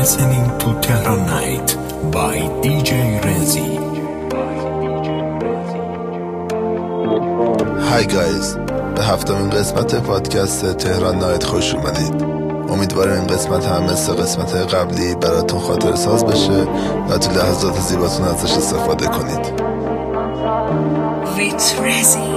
listening to Tehran Night by DJ Rezi. Hi guys، به هفتمین قسمت پادکست تهران نایت خوش اومدید. امیدوارم این قسمت هم مثل قسمت قبلی براتون خاطر ساز بشه و تو لحظات زیباتون ازش استفاده کنید. It's Rezi.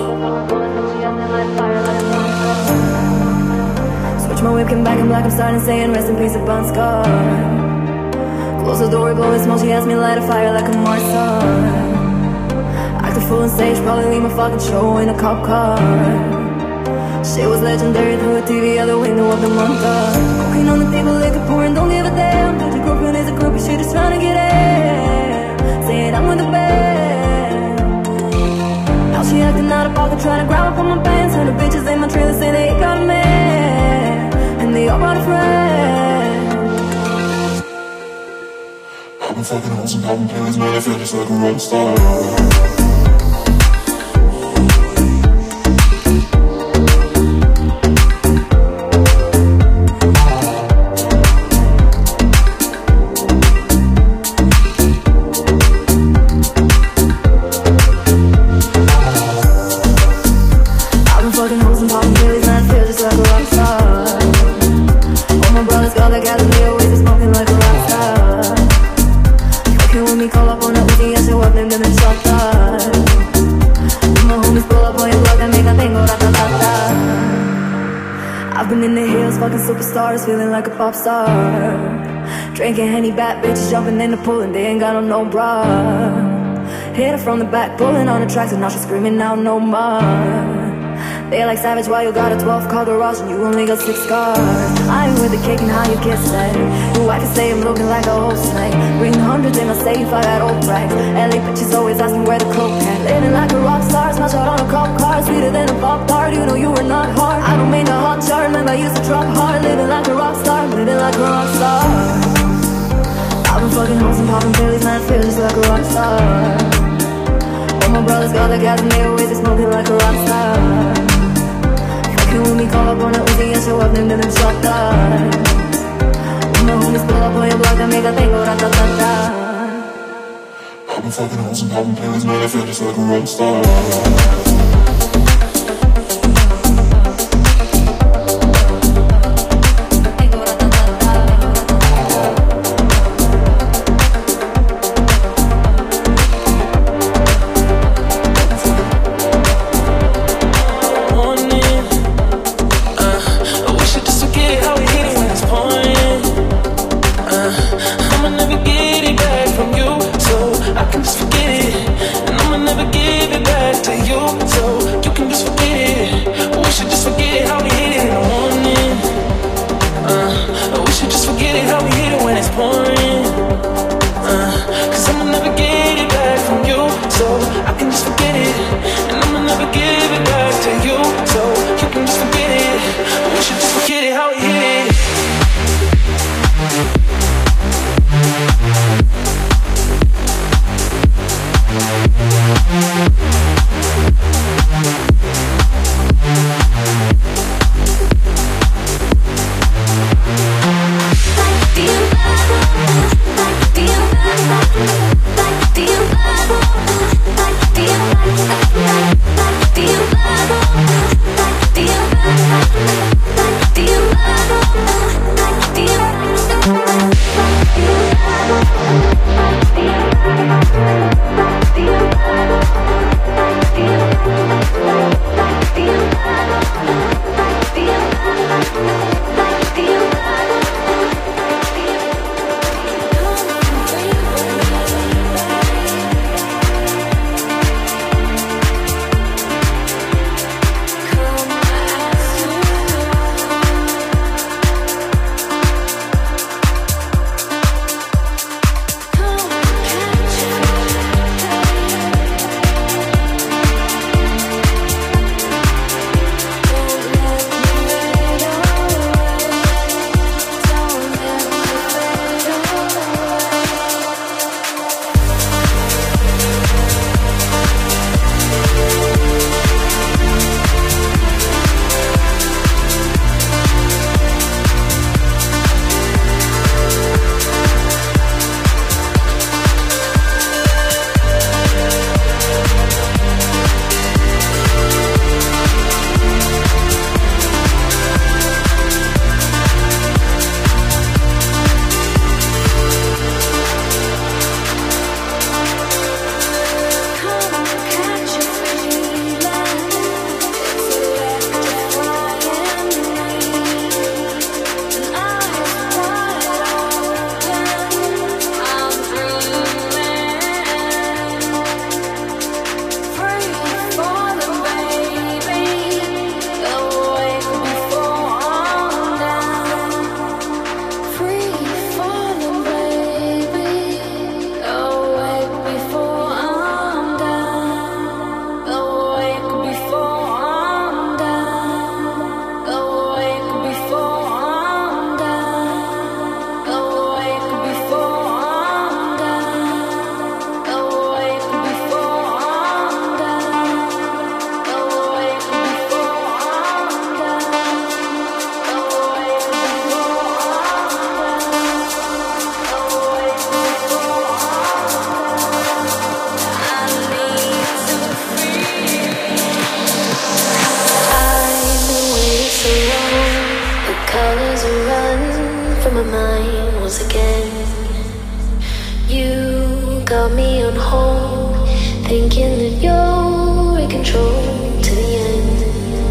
Switch my whip, came back in black, I'm starting saying rest in peace a Bon Scar. Close the door, we blowing smoke, she asked me to light a fire like a Mars sun. Act a fool on stage, probably leave my fucking show in a cop car. Shit was legendary through a TV out the window of the montage. Cocaine on the table, liquor pouring, don't give a damn. Don't your girlfriend is a groupie, she just trying to get in. Saying I'm with the band. Now she acting out of pocket, trying to grab up on my pants. And the bitches in my trailer say they ain't got a man, and they all brought a friend. I've been fucking hoes and popping pills, man, I feel just like a rock star. Superstars, feeling like a pop star. Drinking Henny, bad bitches jumping in the pool and they ain't got on no bra. Hit her from the back, pulling on the tracks and now she's screaming out no more. They like savage while you got a 12-car garage and you only got 6 cars. I ain't with the cake and how you kiss that. Your wife can say I'm looking like a whole snake. Reading hundreds in my safe, I got old racks. LA bitches always asking where the coke at. Living like a rock star, smash out on a cop car. Sweeter than a pop tart, you know you were not hard. I don't make a hot chart, remember I used to drop hard. Living like a rock star, living like a rock star. I've been fucking hoes and popping pills, man, I feel just like a rock star. All my brothers got the gas and they always smoking like a rock star. Fucking with me, call up on a Uzi and show up, named them shot that. When my homies pull up on your block, that make a thing go rat-ta-ta-ta. I've been fucking hoes and popping pills, man, I feel just like a rock star. can't let your control to the end.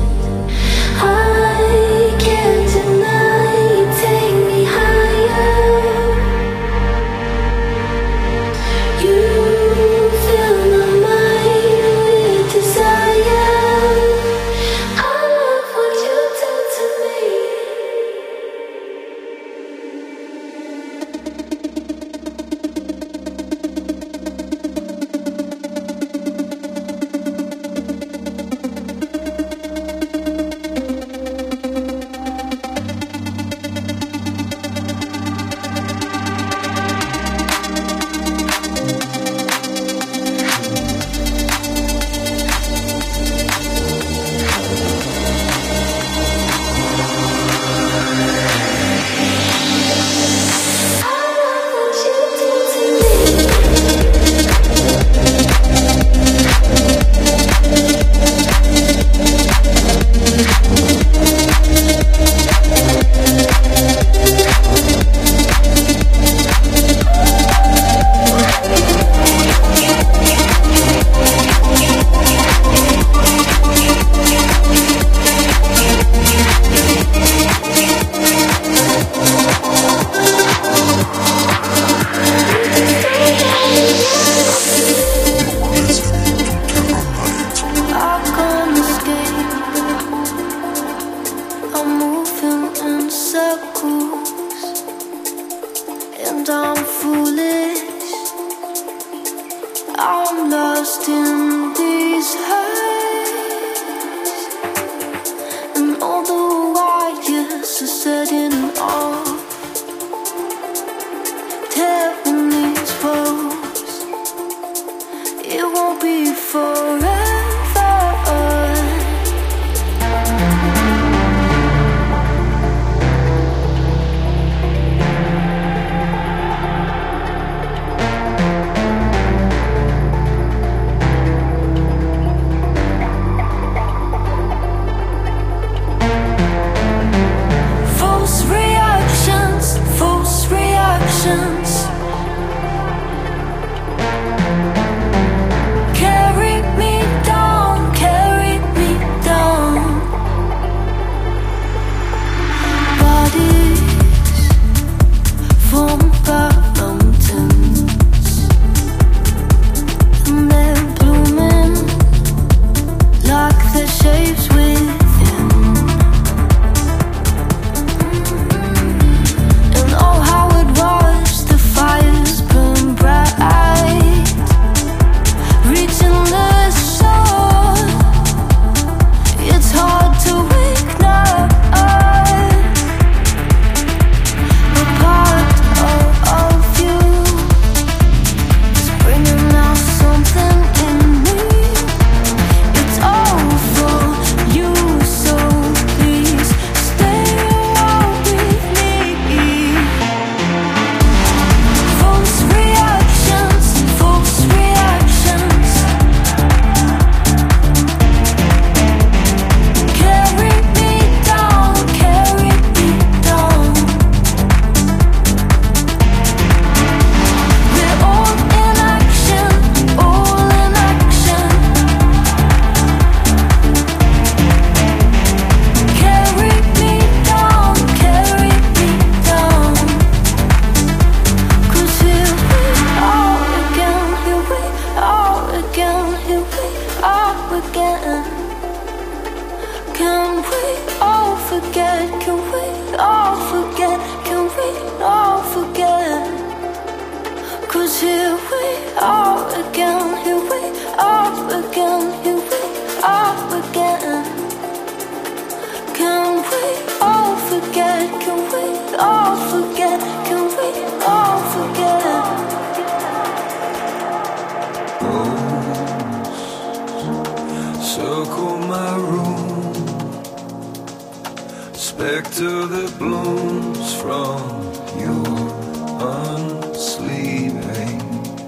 I can't deny you take me higher. You fill my mind with desire. I love what you do to me. I'm lost in these heights, and all the wires are setting off, tearing these walls. It won't be forever. Circle my room, spectre that blooms from your unsleeping.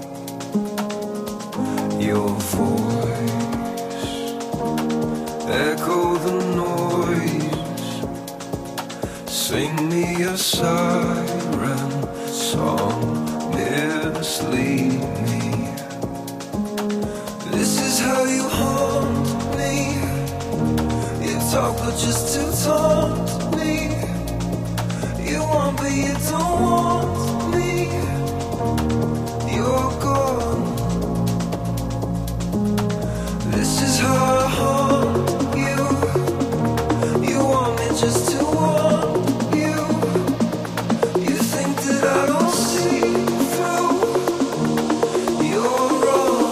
Your voice echo the noise, sing me a siren song, mislead me. This but just to taunt me. You want, but you don't want me. You're gone. This is how I haunt you. You want me just to want you. You think that I don't see through. You're wrong.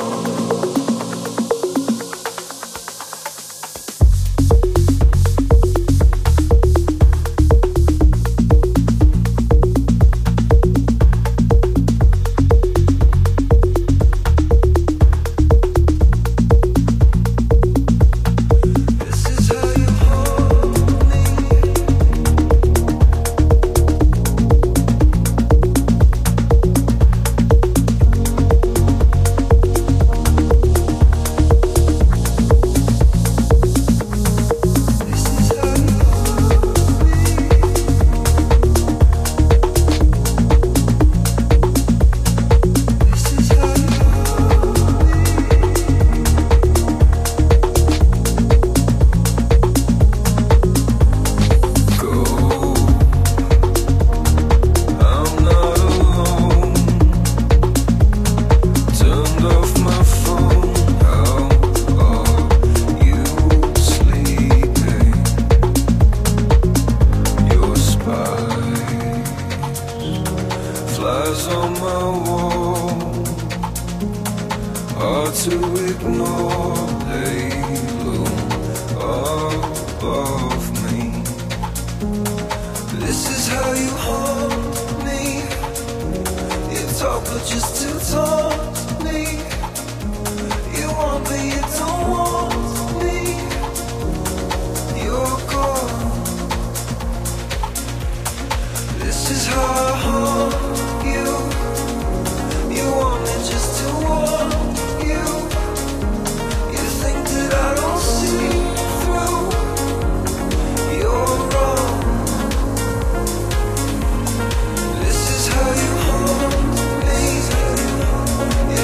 Flies on my wall, hard to ignore. They loom above me. This is how you haunt me. You talk, but just to taunt me. You want, but you don't want me. You're gone. This is how I haunt you. You want me just to want you. You think that I don't see through. You're wrong. This is how you haunt me.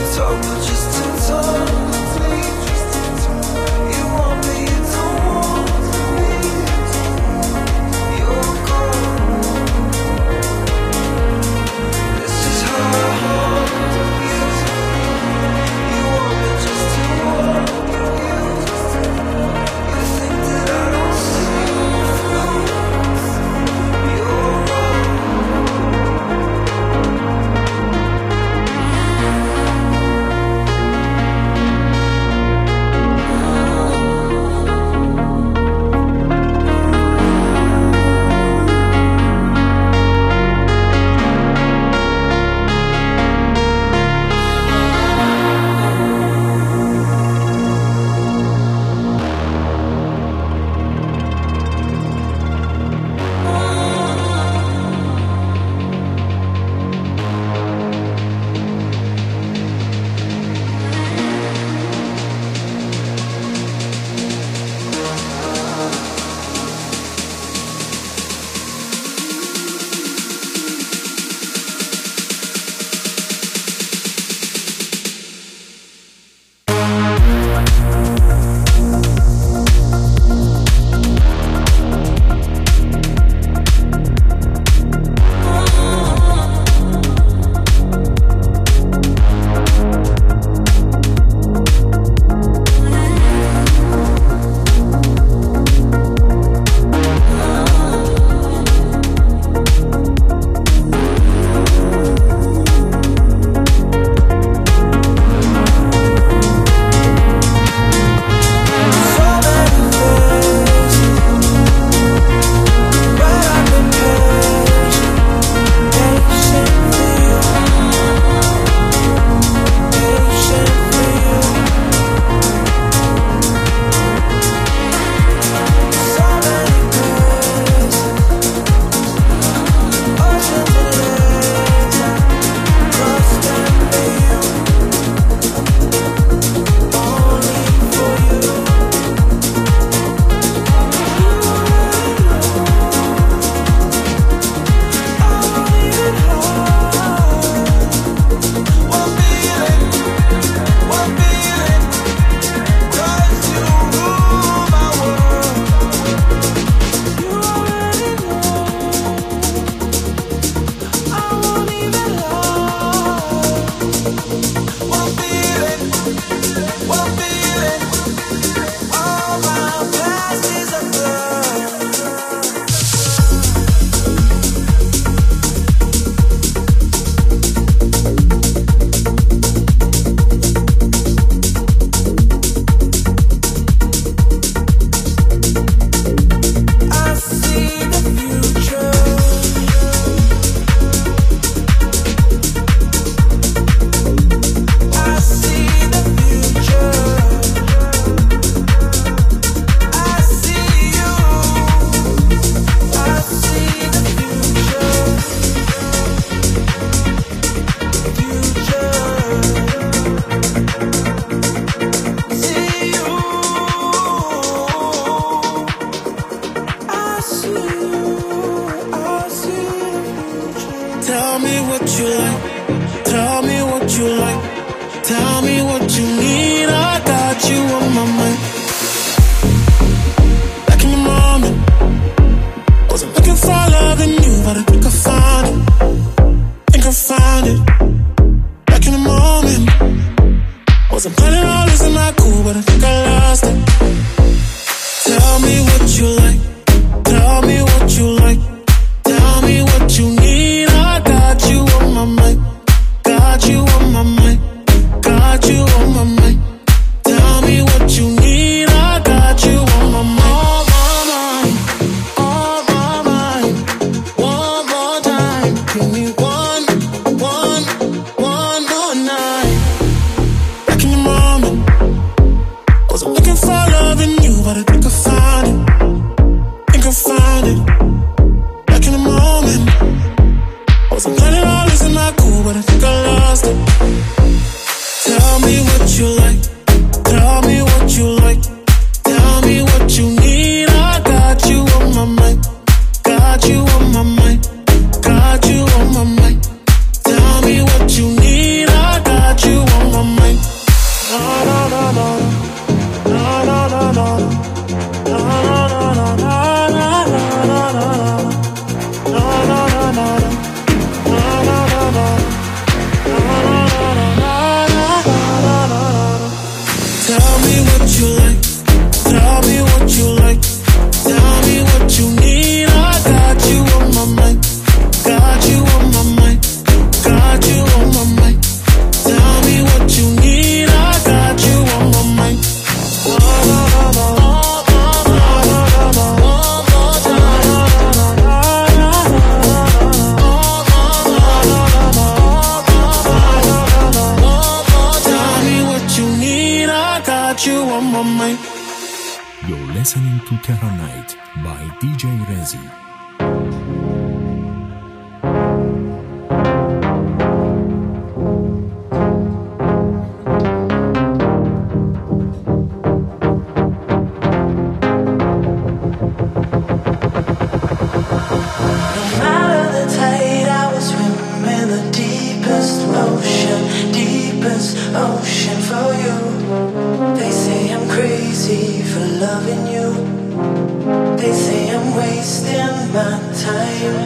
losing my cool, but I think I lost it. Tell me what you like. Tell me what you like. Tell me what you need. I got you on my mind. Got you on my mind. Got you on my mind. Tell me what you need. I got you on my mind. On my mind. One more time. Give me one more night. Back in the moment. Wasn't looking for love in you, but I think I found it. Think I found it. Back in the moment. Wasn't planning on losing my cool, but I think I lost it. Tell me what you like. Tell me what you like. Tell me what you need. I got you on my mind. Got you on my mind. Got you on my mind. Tell me what you need. I got you on my mind. No, no, no, no. No, no, no, no. No, no, no, no, no, no, no, no, no. No, no, no, no, no. No, no, no, no. No, no, no, no, no. Tell me what you like. Tell me what you like. Tell me what you need. I got you on my mind. Got you on my mind. Got you on my mind. Tell me what you need. I got you on my mind. No, no, no, no. You on my mind. You're listening to Terra Night by DJ Rezi. Ocean for you. They say I'm crazy for loving you. They say I'm wasting my time.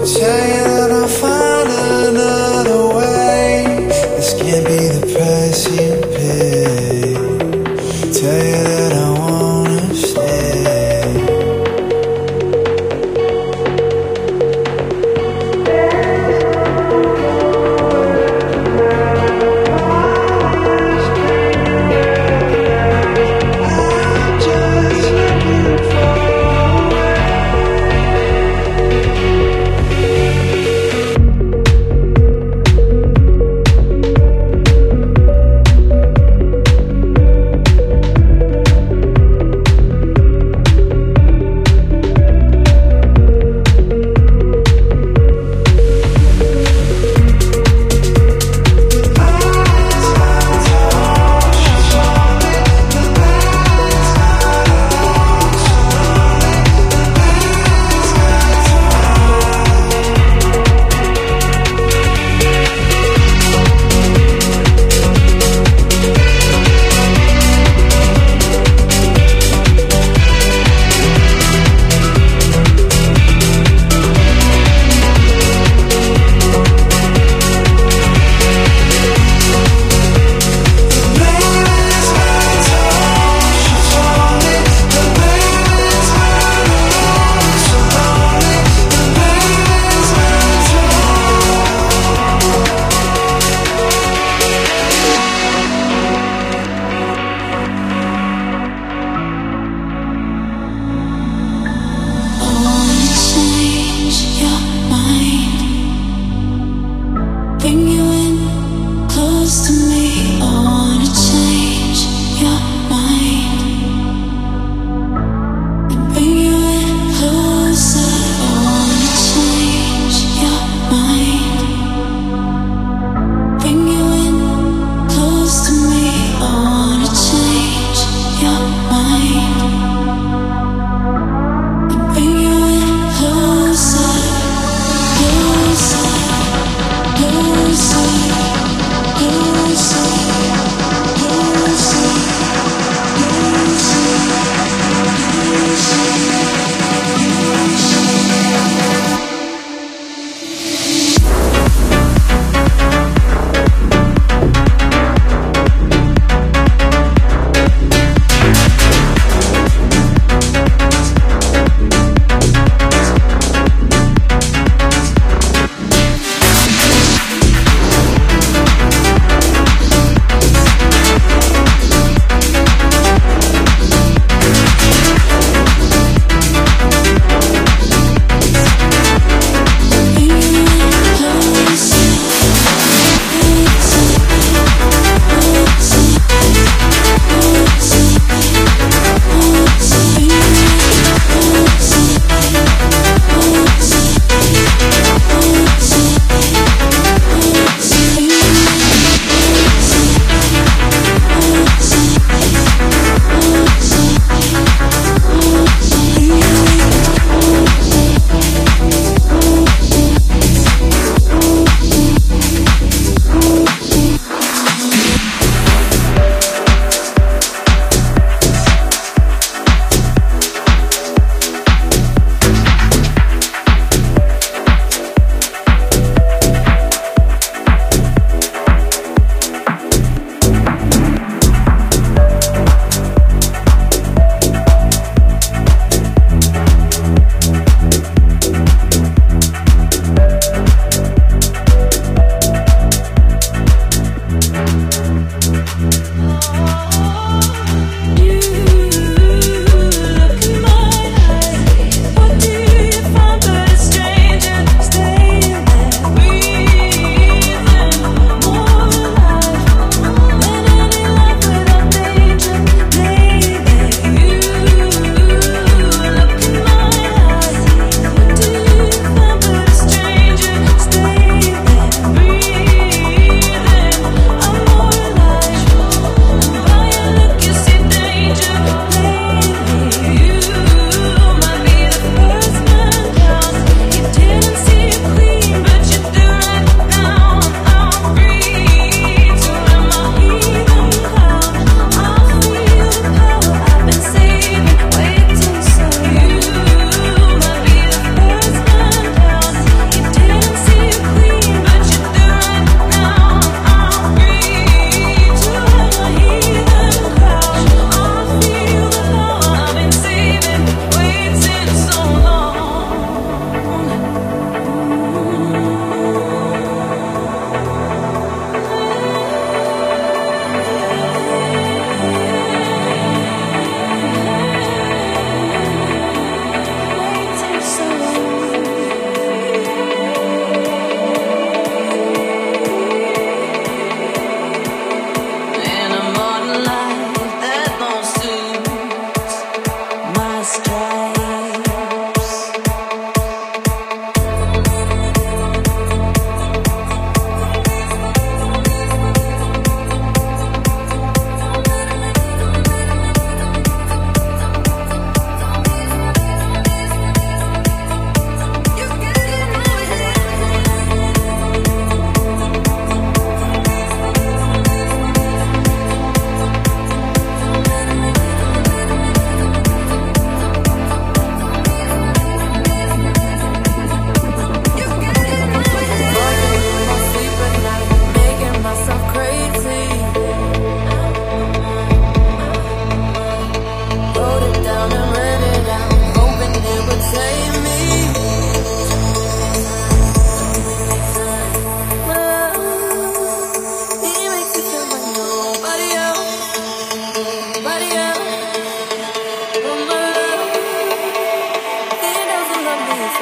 Tell you that I'll find another way. This can't be the price you pay. Tell you that I wanna stay.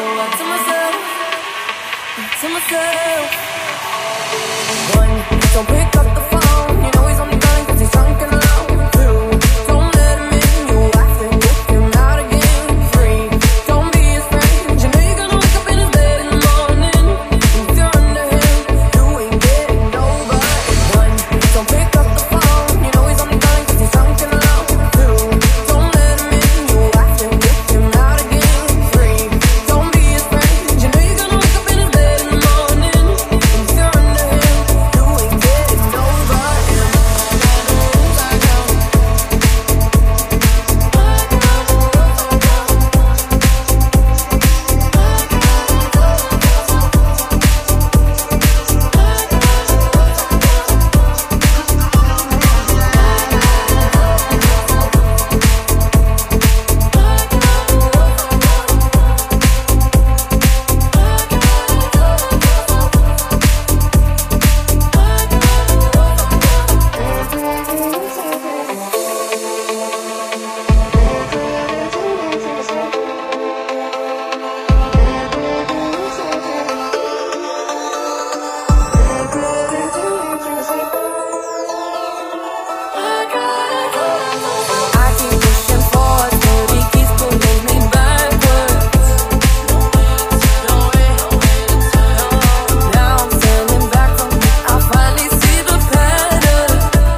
So I tell myself, one, don't pick up the phone. You know he's only calling 'cause he's drunk and alone. Two, don't let him in. You have to kick him out again. Three, don't be his friend. You know you're gonna wake up in his bed in the morning. If you're under him, you ain't getting over it. One, don't pick up the phone. You know he's only calling 'cause he's drunk and alone. Two, don't let him in. You have to kick him out again. Three, don't be his friend. You know you're gonna wake up in his bed in the morning. If you're under him, you ain't getting over it. I keep pushing forward, but he keeps pulling me backwards. Now I'm turning back from it. I finally see the pattern.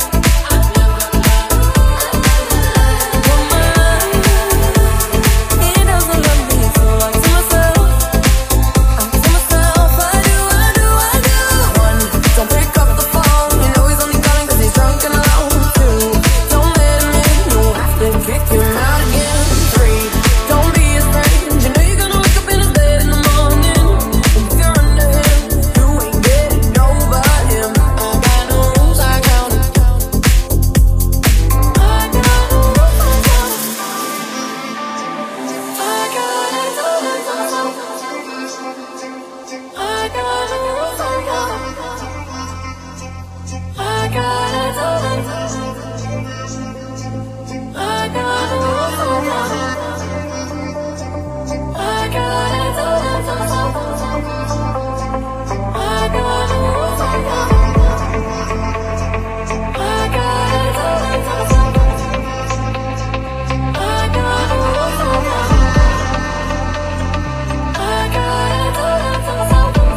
He doesn't love me, so I tell myself, I do. One, don't pick up the phone. You know he's only calling 'cause he's drunk and alone. Two, don't let him in. You have to kick him out again. Three, don't be his friend. You know you're gonna wake up in his bed in the morning. If you're under him, you ain't getting over him. I got no rules, I count it. I got no rules, I count it. I got no rules, I count it. I got no rules, I count it. I got no rules, I count it. I got no rules, I count it. I got no rules, I count it. I got no rules, I count it. I got no rules, I count it. I got no rules, I count it. I got no rules, I count it.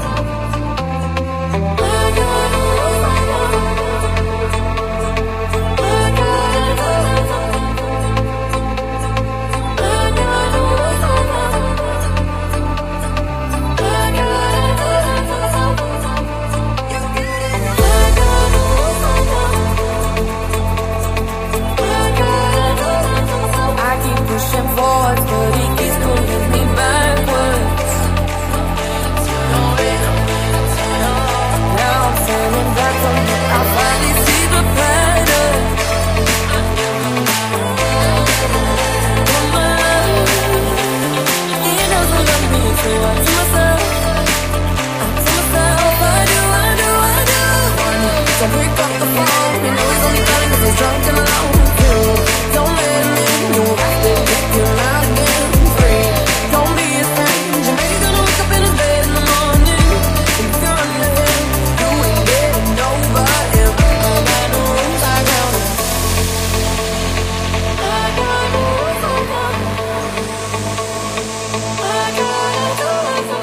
I keep pushing forward, but he keeps pulling me backwards. Now I'm turning back from it. I finally see the pattern. He doesn't love me, so I tell myself, I do. One, don't pick up the phone. You know he's only calling 'cause he's drunk and alone. Two, don't let him in. You have to kick him out again. Three, don't be his friend. You know you're gonna wake up in his bed in the morning. If you're under him, you ain't getting over him. I got no rules, I count it. I got no rules, I count it. I got no rules, I count it.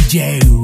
DJ